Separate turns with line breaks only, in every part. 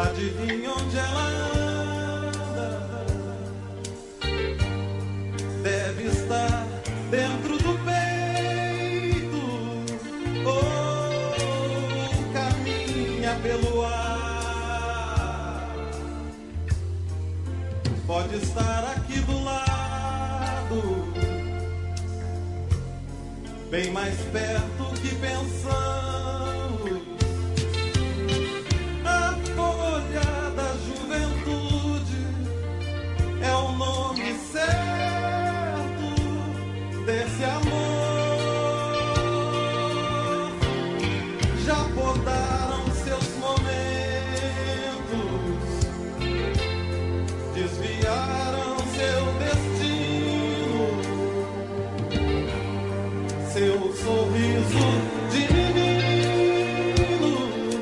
Adivinha onde ela anda? Deve estar dentro do peito ou caminha pelo ar. Pode estar aqui do lado, bem mais perto que pensamos. A folha da juventude é o nome certo desse amor. Já podaram seus momentos, desviaram seu destino, seu sorriso de menino.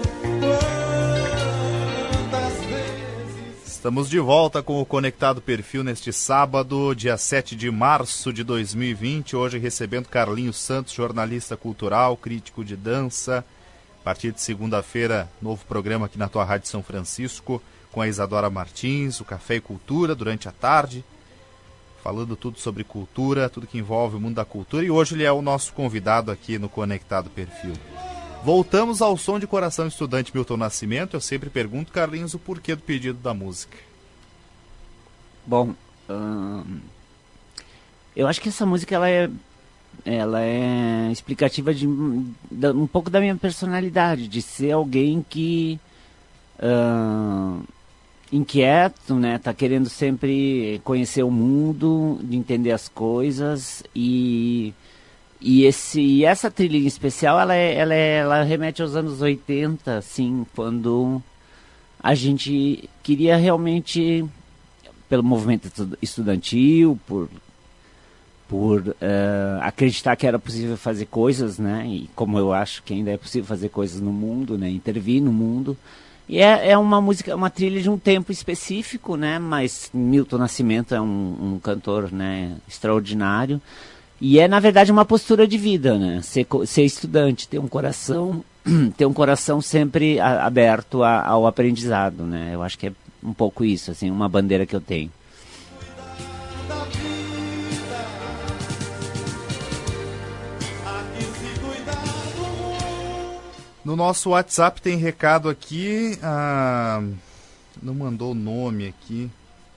Quantas vezes...
Estamos de volta com o Conectado Perfil neste sábado, dia 7 de março de 2020. Hoje recebendo Carlinhos Santos, jornalista cultural, crítico de dança. A partir de segunda-feira, novo programa aqui na tua Rádio São Francisco, com a Isadora Martins, o Café e Cultura, durante a tarde, falando tudo sobre cultura, tudo que envolve o mundo da cultura. E hoje ele é o nosso convidado aqui no Conectado Perfil. Voltamos ao som de Coração Estudante, Milton Nascimento. Eu sempre pergunto, Carlinhos, o porquê do pedido da música.
Bom, eu acho que essa música ela é explicativa de um pouco da minha personalidade, de ser alguém que inquieto, né, tá querendo sempre conhecer o mundo, de entender as coisas, e essa trilha em especial ela remete aos anos 80, assim, quando a gente queria realmente, pelo movimento estudantil, por acreditar que era possível fazer coisas, né? E como eu acho que ainda é possível fazer coisas no mundo, né? Intervir no mundo. E é uma música, uma trilha de um tempo específico, né? Mas Milton Nascimento é um cantor, né, extraordinário. E é, na verdade, uma postura de vida, né? Ser estudante, ter um coração sempre aberto ao aprendizado, né? Eu acho que é um pouco isso, assim, uma bandeira que eu tenho.
No nosso WhatsApp tem recado aqui, não mandou nome aqui,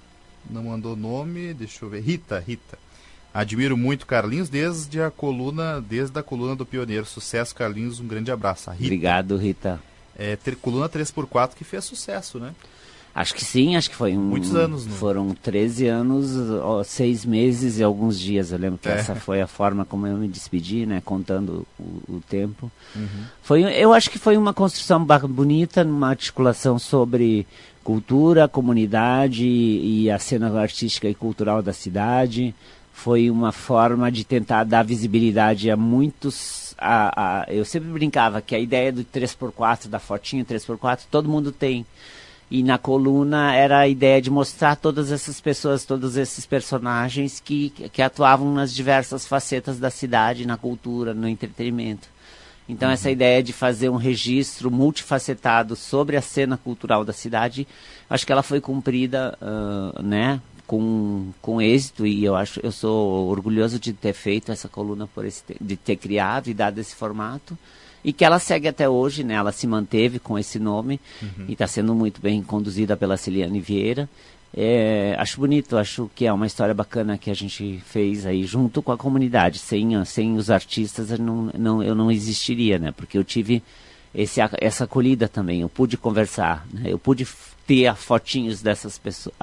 deixa eu ver, Rita. Admiro muito Carlinhos desde a coluna do Pioneiro. Sucesso, Carlinhos, um grande abraço. A Rita.
Obrigado, Rita.
Coluna 3x4 que fez sucesso, né?
Acho que sim, acho que foi
muitos anos, né?
Foram 13 anos, 6 meses e alguns dias. Eu lembro que essa foi a forma como eu me despedi, né? Contando o tempo. Uhum. Eu acho que foi uma construção bonita, uma articulação sobre cultura, comunidade e a cena artística e cultural da cidade. Foi uma forma de tentar dar visibilidade a muitos... eu sempre brincava que a ideia do 3x4, da fotinha 3x4, todo mundo tem. E na coluna era a ideia de mostrar todas essas pessoas, todos esses personagens que atuavam nas diversas facetas da cidade, na cultura, no entretenimento. Então essa ideia de fazer um registro multifacetado sobre a cena cultural da cidade, acho que ela foi cumprida, né, com êxito, e eu sou orgulhoso de ter feito essa coluna, de ter criado e dado esse formato. E que ela segue até hoje, né? Ela se manteve com esse nome e está sendo muito bem conduzida pela Celiane Vieira. Acho bonito, acho que é uma história bacana que a gente fez aí junto com a comunidade. Sem os artistas eu não existiria, né? Porque eu tive essa acolhida também, eu pude conversar, né? Eu pude ter as fotinhos dessas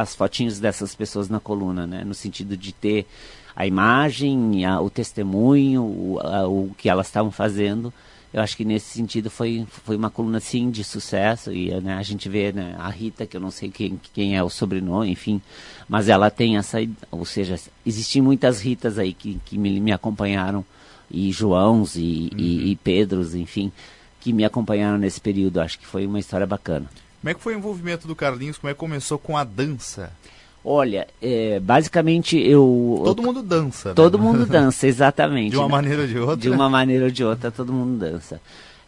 pessoas na coluna, né? No sentido de ter a imagem, o testemunho, o que elas estavam fazendo. Eu acho que nesse sentido foi uma coluna, sim, de sucesso. E, né, a gente vê, né, a Rita, que eu não sei quem é o sobrenome, enfim, mas ela tem essa... Ou seja, existem muitas Ritas aí que me acompanharam, e Joãos, e Pedros, enfim, que me acompanharam nesse período. Acho que foi uma história bacana.
Como é que foi o envolvimento do Carlinhos? Como é que começou com a dança?
Olha, basicamente
Todo mundo dança, né?
Todo mundo dança, exatamente.
De uma maneira ou de outra?
De uma maneira ou de outra, todo mundo dança.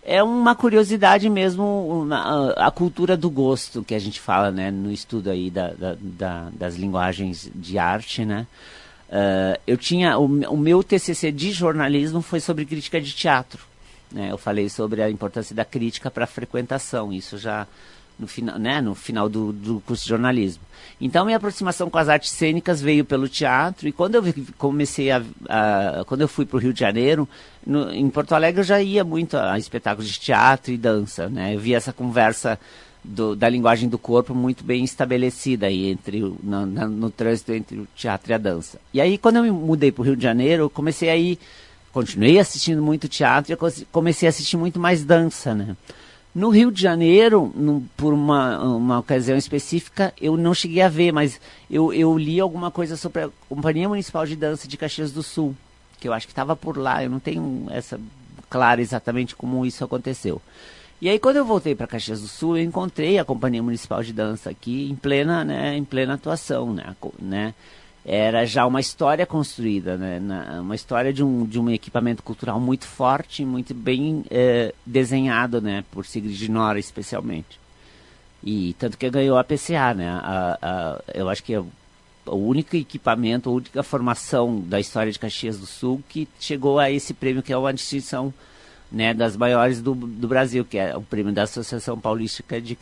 É uma curiosidade mesmo, a cultura do gosto que a gente fala, né, no estudo aí das linguagens de arte, né. Eu tinha, o meu TCC de jornalismo foi sobre crítica de teatro, né. Eu falei sobre a importância da crítica para a frequentação, isso já no final, né, no final do curso de jornalismo. Então, minha aproximação com as artes cênicas veio pelo teatro, e quando eu comecei quando eu fui para o Rio de Janeiro, em Porto Alegre eu já ia muito a espetáculos de teatro e dança, né? Eu via essa conversa da linguagem do corpo muito bem estabelecida aí no trânsito entre o teatro e a dança. E aí, quando eu me mudei para o Rio de Janeiro, eu continuei assistindo muito teatro e eu comecei a assistir muito mais dança, né? No Rio de Janeiro, por uma ocasião específica, eu não cheguei a ver, mas eu li alguma coisa sobre a Companhia Municipal de Dança de Caxias do Sul, que eu acho que estava por lá, eu não tenho essa clara exatamente como isso aconteceu. E aí, quando eu voltei para Caxias do Sul, eu encontrei a Companhia Municipal de Dança aqui em plena atuação, né? Era já uma história construída, né? Uma história de um equipamento cultural muito forte, muito bem desenhado, né? Por Sigrid Nora, especialmente. E tanto que ganhou a PCA, né? Eu acho que é o único equipamento, a única formação da história de Caxias do Sul que chegou a esse prêmio, que é uma distinção, né, das maiores do Brasil, que é o prêmio da Associação Paulista de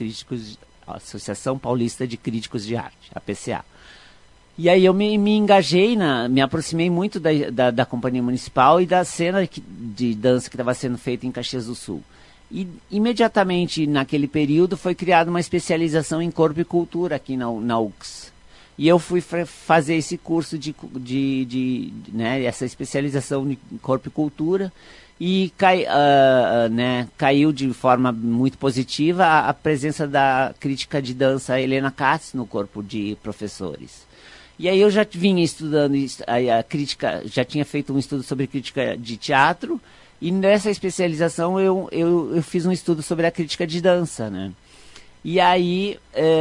Críticos de Arte, a PCA. E aí eu me engajei, me aproximei muito da Companhia Municipal e da cena de dança que estava sendo feita em Caxias do Sul. E imediatamente naquele período foi criada uma especialização em corpo e cultura aqui na UX. E eu fui fazer esse curso né, essa especialização em corpo e cultura, e caiu de forma muito positiva a presença da crítica de dança Helena Katz no corpo de professores. E aí eu já vinha estudando a crítica, já tinha feito um estudo sobre crítica de teatro, e nessa especialização eu fiz um estudo sobre a crítica de dança, né? E aí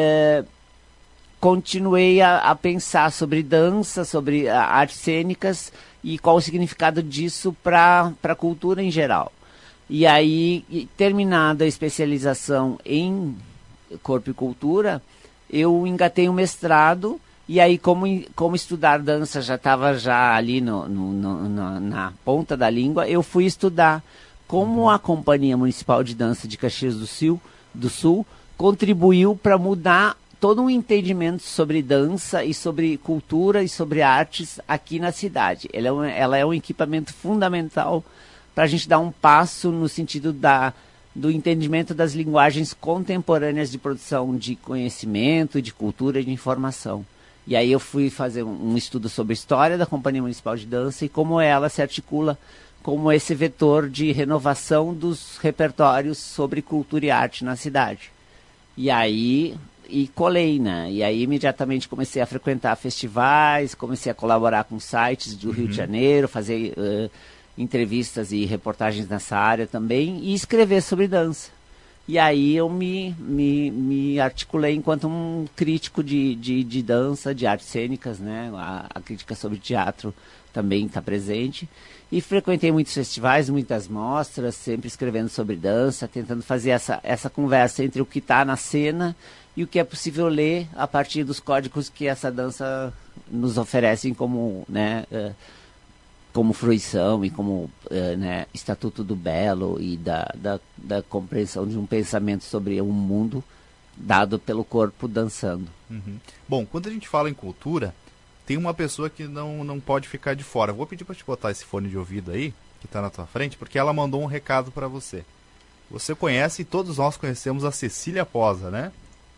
continuei a pensar sobre dança, sobre artes cênicas e qual o significado disso para a cultura em geral. E aí, terminada a especialização em corpo e cultura, eu engatei um mestrado. E aí, como estudar dança já estava ali na ponta da língua, eu fui estudar como a Companhia Municipal de Dança de Caxias do Sul contribuiu para mudar todo um entendimento sobre dança e sobre cultura e sobre artes aqui na cidade. Ela é um equipamento fundamental para a gente dar um passo no sentido do entendimento das linguagens contemporâneas de produção de conhecimento, de cultura e de informação. E aí eu fui fazer um estudo sobre a história da Companhia Municipal de Dança e como ela se articula como esse vetor de renovação dos repertórios sobre cultura e arte na cidade. E aí colei, né? E aí imediatamente comecei a frequentar festivais, comecei a colaborar com sites do Rio de Janeiro, fazer entrevistas e reportagens nessa área também e escrever sobre dança. E aí eu me articulei enquanto um crítico de dança, de artes cênicas, né? A crítica sobre teatro também está presente. E frequentei muitos festivais, muitas mostras, sempre escrevendo sobre dança, tentando fazer essa conversa entre o que está na cena e o que é possível ler a partir dos códigos que essa dança nos oferece como, né, como fruição e como né, estatuto do belo e da compreensão de um pensamento sobre um mundo dado pelo corpo dançando.
Bom, quando a gente fala em cultura, tem uma pessoa que não pode ficar de fora. Vou pedir para te botar esse fone de ouvido aí, que está na tua frente, porque ela mandou um recado para você. Você conhece, e todos nós conhecemos, a Cecília Posa, né?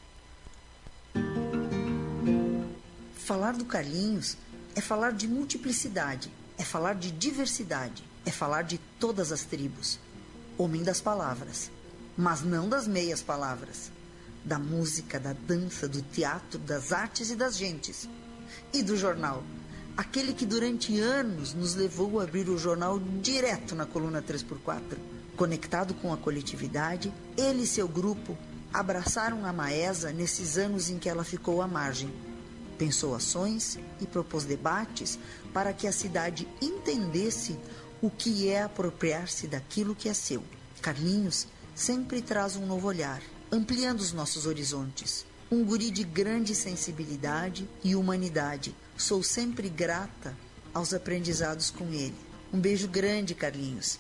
Falar do Carlinhos é falar de multiplicidade, é falar de diversidade, é falar de todas as tribos. Homem das palavras, mas não das meias palavras. Da música, da dança, do teatro, das artes e das gentes. E do jornal, aquele que durante anos nos levou a abrir o jornal direto na coluna 3x4. Conectado com a coletividade, ele e seu grupo abraçaram a Maesa nesses anos em que ela ficou à margem. Pensou ações e propôs debates para que a cidade entendesse o que é apropriar-se daquilo que é seu. Carlinhos sempre traz um novo olhar, ampliando os nossos horizontes. Um guri de grande sensibilidade e humanidade. Sou sempre grata aos aprendizados com ele. Um beijo grande, Carlinhos.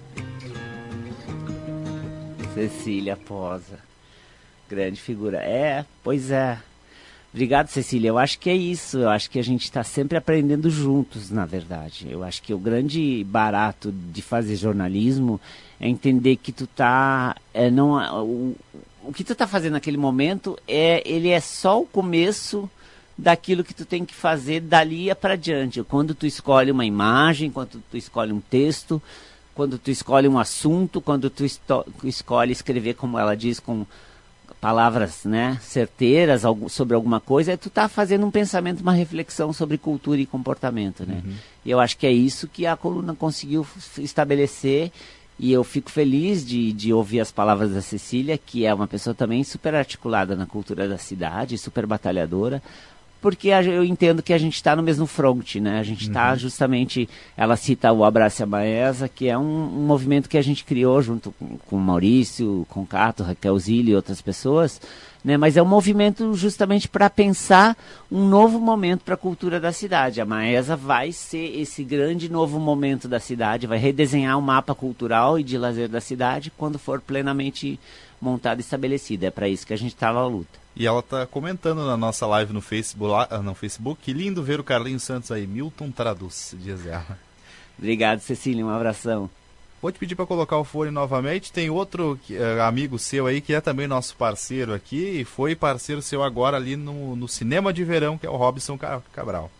Cecília Posa, grande figura. Pois é. Obrigado, Cecília. Eu acho que é isso. Eu acho que a gente está sempre aprendendo juntos, na verdade. Eu acho que o grande barato de fazer jornalismo é entender que tu tá... o que tu tá fazendo naquele momento, ele é só o começo daquilo que tu tem que fazer dali para diante. Quando tu escolhe uma imagem, quando tu escolhe um texto, quando tu escolhe um assunto, quando tu escolhe escrever, como ela diz, com palavras, né, certeiras sobre alguma coisa, tu tá fazendo um pensamento, uma reflexão sobre cultura e comportamento, né? Uhum. E eu acho que é isso que a coluna conseguiu estabelecer, e eu fico feliz de ouvir as palavras da Cecília, que é uma pessoa também super articulada na cultura da cidade, super batalhadora, porque eu entendo que a gente está no mesmo front, né? A gente está justamente... Ela cita o Abrace a Maesa, que é um movimento que a gente criou junto com o Maurício, com o Cato, Raquel Zilli e outras pessoas, né? Mas é um movimento justamente para pensar um novo momento para a cultura da cidade. A Maesa vai ser esse grande novo momento da cidade, vai redesenhar o mapa cultural e de lazer da cidade quando for plenamente montada e estabelecida. É para isso que a gente está na luta.
E ela está comentando na nossa live no Facebook, que lindo ver o Carlinhos Santos aí. Milton traduz, diz ela.
Obrigado, Cecília, um abração.
Vou te pedir para colocar o fone novamente. Tem outro amigo seu aí que é também nosso parceiro aqui, e foi parceiro seu agora ali no Cinema de Verão, que é o Robson Cabral.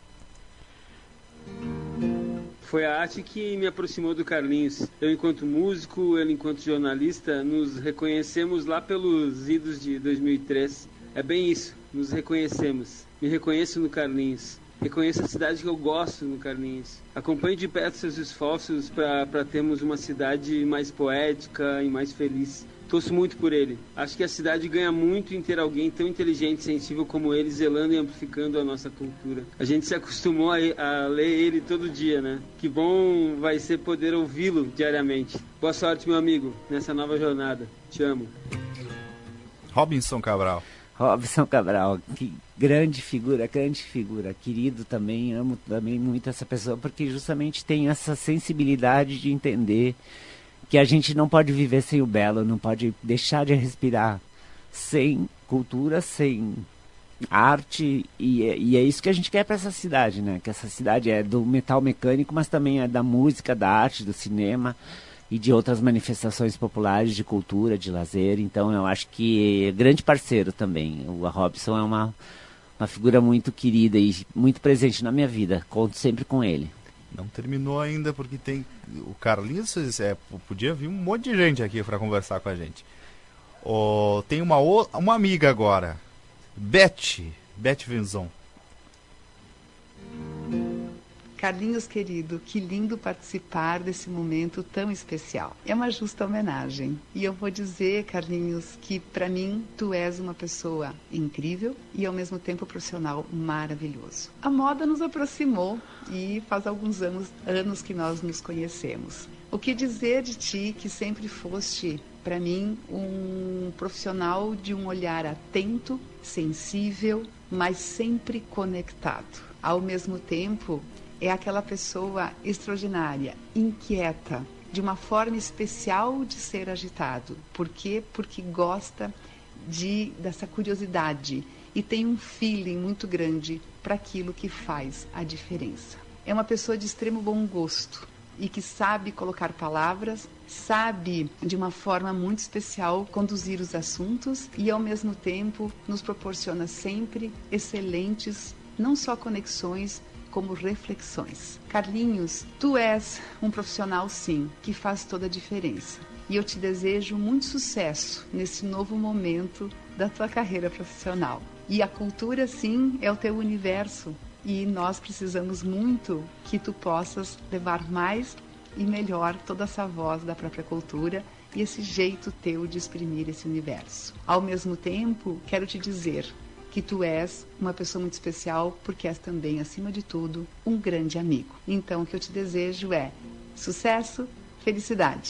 Foi a arte que me aproximou do Carlinhos. Eu, enquanto músico, ele, enquanto jornalista, nos reconhecemos lá pelos idos de 2003. É bem isso, nos reconhecemos. Me reconheço no Carlinhos. Reconheço a cidade que eu gosto no Carlinhos. Acompanho de perto seus esforços para termos uma cidade mais poética e mais feliz. Torço muito por ele. Acho que a cidade ganha muito em ter alguém tão inteligente e sensível como ele, zelando e amplificando a nossa cultura. A gente se acostumou a ler ele todo dia, né? Que bom vai ser poder ouvi-lo diariamente. Boa sorte, meu amigo, nessa nova jornada. Te amo.
Robson Cabral.
Robson Cabral, que grande figura, querido também, amo também muito essa pessoa, porque justamente tem essa sensibilidade de entender que a gente não pode viver sem o belo, não pode deixar de respirar sem cultura, sem arte, e é isso que a gente quer para essa cidade, né? Que essa cidade é do metal mecânico, mas também é da música, da arte, do cinema e de outras manifestações populares de cultura, de lazer. Então eu acho que é grande parceiro também. O Robson é uma figura muito querida e muito presente na minha vida. Conto sempre com ele.
Não terminou ainda porque tem o Carlinhos, podia vir um monte de gente aqui para conversar com a gente. Tem uma amiga agora, Beth Venzon.
Carlinhos querido, que lindo participar desse momento tão especial. É uma justa homenagem. E eu vou dizer, Carlinhos, que para mim tu és uma pessoa incrível e ao mesmo tempo profissional maravilhoso. A moda nos aproximou e faz alguns anos que nós nos conhecemos. O que dizer de ti que sempre foste, para mim, um profissional de um olhar atento, sensível, mas sempre conectado. Ao mesmo tempo, é aquela pessoa extraordinária, inquieta, de uma forma especial de ser agitado. Por quê? Porque gosta dessa curiosidade e tem um feeling muito grande para aquilo que faz a diferença. É uma pessoa de extremo bom gosto e que sabe colocar palavras, sabe de uma forma muito especial conduzir os assuntos e ao mesmo tempo nos proporciona sempre excelentes, não só conexões, como reflexões. Carlinhos, tu és um profissional, sim, que faz toda a diferença. E eu te desejo muito sucesso nesse novo momento da tua carreira profissional. E a cultura, sim, é o teu universo. E nós precisamos muito que tu possas levar mais e melhor toda essa voz da própria cultura e esse jeito teu de exprimir esse universo. Ao mesmo tempo, quero te dizer que tu és uma pessoa muito especial, porque és também, acima de tudo, um grande amigo. Então, o que eu te desejo é sucesso, felicidade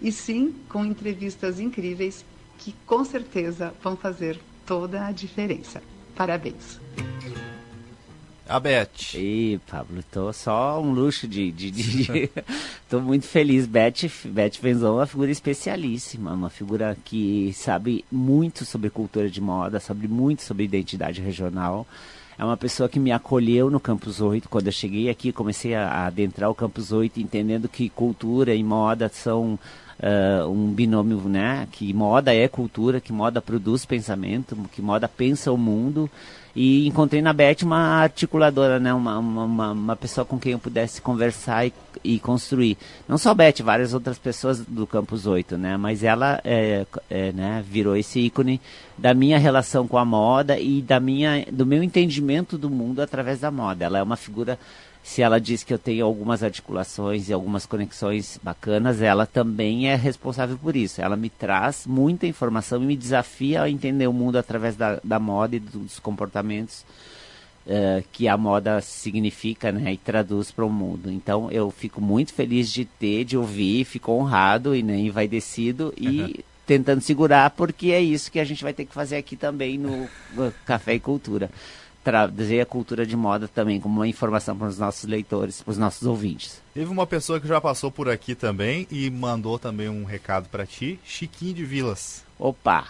e sim com entrevistas incríveis que com certeza vão fazer toda a diferença. Parabéns.
A Beth.
Ih, Pablo, tô só um luxo tô muito feliz. Beth Venzon é uma figura especialíssima, uma figura que sabe muito sobre cultura de moda, sabe muito sobre identidade regional. É uma pessoa que me acolheu no Campus 8. Quando eu cheguei aqui, comecei a adentrar o Campus 8, entendendo que cultura e moda são um binômio, né? Que moda é cultura, que moda produz pensamento, que moda pensa o mundo. E encontrei na Beth uma articuladora, né? Uma pessoa com quem eu pudesse conversar e construir. Não só Beth, várias outras pessoas do Campus 8, né? Mas ela né, virou esse ícone da minha relação com a moda e do meu entendimento do mundo através da moda. Ela é uma figura... Se ela diz que eu tenho algumas articulações e algumas conexões bacanas, ela também é responsável por isso. Ela me traz muita informação e me desafia a entender o mundo através da moda e dos comportamentos que a moda significa, né, e traduz para o mundo. Então eu fico muito feliz de ouvir, fico honrado e envaidecido e tentando segurar, porque é isso que a gente vai ter que fazer aqui também no Café e Cultura. Trazer a cultura de moda também como uma informação para os nossos leitores, para os nossos ouvintes.
Teve uma pessoa que já passou por aqui também e mandou também um recado para ti, Chiquinho de Vilas.
Opa!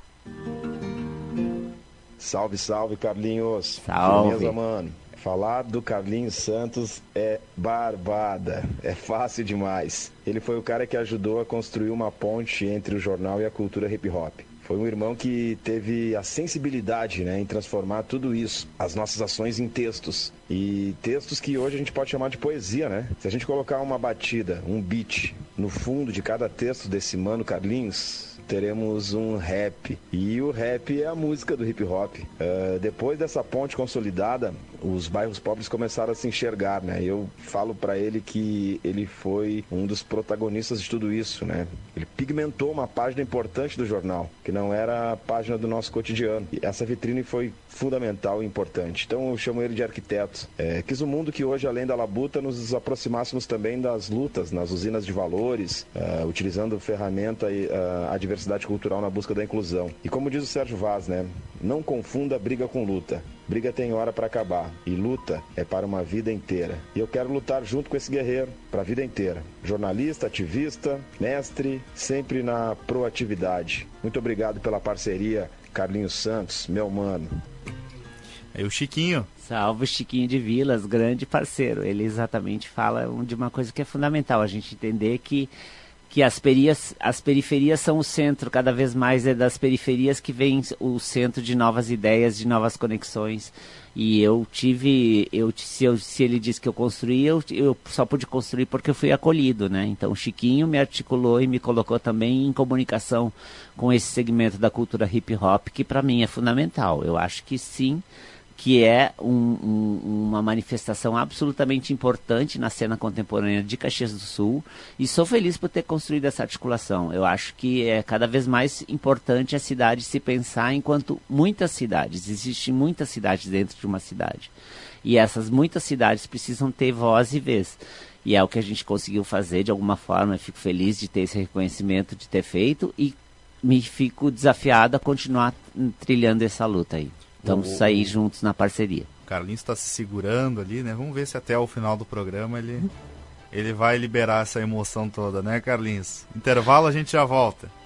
Salve, salve, Carlinhos.
Salve.
Firmeza, mano. Falar do Carlinhos Santos é barbada, é fácil demais. Ele foi o cara que ajudou a construir uma ponte entre o jornal e a cultura hip hop. Foi um irmão que teve a sensibilidade, né, em transformar tudo isso, as nossas ações, em textos. E textos que hoje a gente pode chamar de poesia, né? Se a gente colocar uma batida, um beat, no fundo de cada texto desse mano Carlinhos, teremos um rap. E o rap é a música do hip hop. Depois dessa ponte consolidada, os bairros pobres começaram a se enxergar, né? Eu falo pra ele que ele foi um dos protagonistas de tudo isso, né? Ele pigmentou uma página importante do jornal, que não era a página do nosso cotidiano. E essa vitrine foi fundamental e importante. Então eu chamo ele de arquiteto. Quis um mundo que hoje, além da labuta, nos aproximássemos também das lutas nas usinas de valores, utilizando ferramenta e a diversidade cultural na busca da inclusão. E como diz o Sérgio Vaz, né? Não confunda briga com luta. Briga tem hora para acabar e luta é para uma vida inteira. E eu quero lutar junto com esse guerreiro para a vida inteira. Jornalista, ativista, mestre, sempre na proatividade. Muito obrigado pela parceria, Carlinhos Santos, meu mano.
Aí o Chiquinho.
Salve, Chiquinho de Vilas, grande parceiro. Ele exatamente fala de uma coisa que é fundamental, a gente entender que as periferias são o centro, cada vez mais é das periferias que vem o centro de novas ideias, de novas conexões. E se ele disse que eu construí, eu só pude construir porque eu fui acolhido, né? Então o Chiquinho me articulou e me colocou também em comunicação com esse segmento da cultura hip hop, que para mim é fundamental. Eu acho que sim, que é uma manifestação absolutamente importante na cena contemporânea de Caxias do Sul, e sou feliz por ter construído essa articulação. Eu acho que é cada vez mais importante a cidade se pensar enquanto muitas cidades, existem muitas cidades dentro de uma cidade, e essas muitas cidades precisam ter voz e vez, e é o que a gente conseguiu fazer de alguma forma. Eu fico feliz de ter esse reconhecimento, de ter feito, e me fico desafiado a continuar trilhando essa luta aí. Vamos sair juntos na parceria.
O Carlinhos está se segurando ali, né? Vamos ver se até o final do programa ele vai liberar essa emoção toda, né, Carlinhos? Intervalo, a gente já volta.